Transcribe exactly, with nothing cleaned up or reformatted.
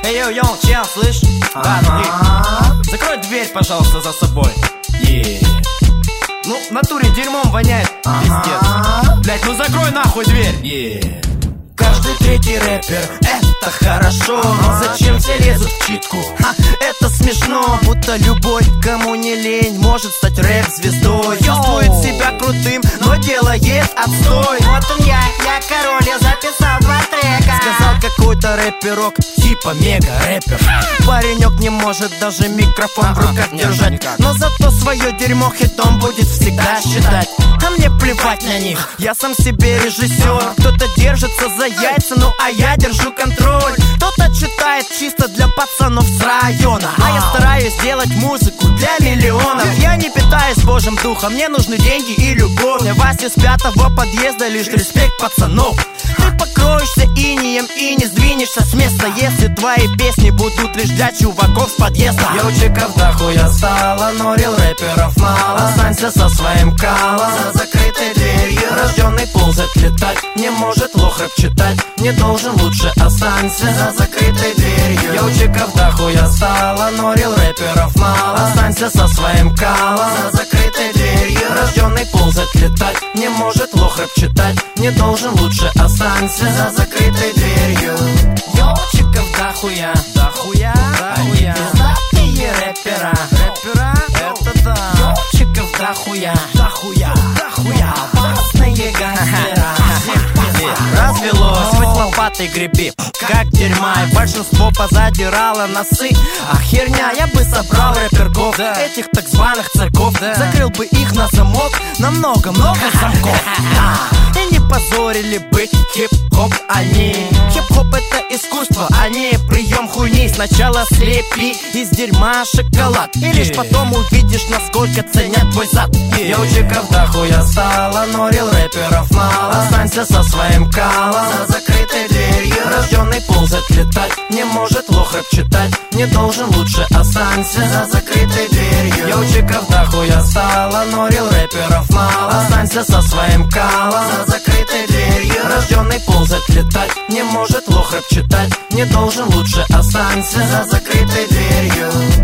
Эй, йоу, йоу, чел, слышь? Да, ты. Закрой дверь, пожалуйста, за собой. Yeah. Ну, в натуре дерьмом воняет, пиздец. Блять, ну закрой нахуй дверь. Yeah. Каждый третий рэпер, это хорошо. Но зачем все лезут в читку? Ха, это смешно, будто любой, кому не лень, может стать рэп-звездой. Чувствует себя крутым, но делает отстой. Вот он я, я король, я записал два трека. Сказал какой-то рэперок, типа мега-рэпер. Паренек не может даже микрофон в руках держать, но зато свое дерьмо хитом будет всегда считать. А мне плевать на них, я сам себе режиссер. Кто-то держится за яйца, ну а я держу контроль. Кто-то читает чисто для пацанов с района, а я стараюсь делать музыку для миллионов. Я не питаюсь божьим духом, мне нужны деньги и любовь. Для вас из пятого подъезда лишь респект пацанов. Ты покроешься инеем и не сдвинешься с места, если твои песни будут лишь для чуваков с подъезда. Йоучиков дохуя стало, но рил рэперов мало. Останься со своим калом За закрытой дверью. Рожденный ползать, летать, не может лох рэп читать. Не должен, лучше останься За закрытой дверью. Йоучиков дохуя стало, но рил рэперов мало. Останься со своим калом За закрытой дверью. Рожденный ползать, летать, не может лох рэп читать. Не должен, лучше останься За закрытой дверью. Йоучиков дохуя, Дохуя, дохуя. пиздатые рэпера, Рэпера, это да. Йоучиков дохуя, Дохуя, дохуя. опасные гангстера. Развелось, хоть лопатой греби, как дерьма. И большинство позадирало носы. А херня, я бы собрал рэперков, Да. этих так званых царьков, Да. закрыл бы их на замок на много-много замков. Да. И не позорили бы хип-хоп они. Хип-хоп это искусство, а не прием хуйни. Сначала слепи из дерьма шоколад, и лишь потом увидишь, насколько ценят твой зад. Йоучиков дохуя стало, но рил рэперов мало. Останься со своим калом За закрытой дверью. Рожденный ползать, летать, не может лох рэп читать. Не должен, лучше останься За закрытой дверью. Йоучиков дохуя стало, но рил рэперов мало. Останься со своим калом За закрытой дверью. Рожденный ползать, летать, не может лох рэп читать. Не должен, лучше останься За закрытой дверью.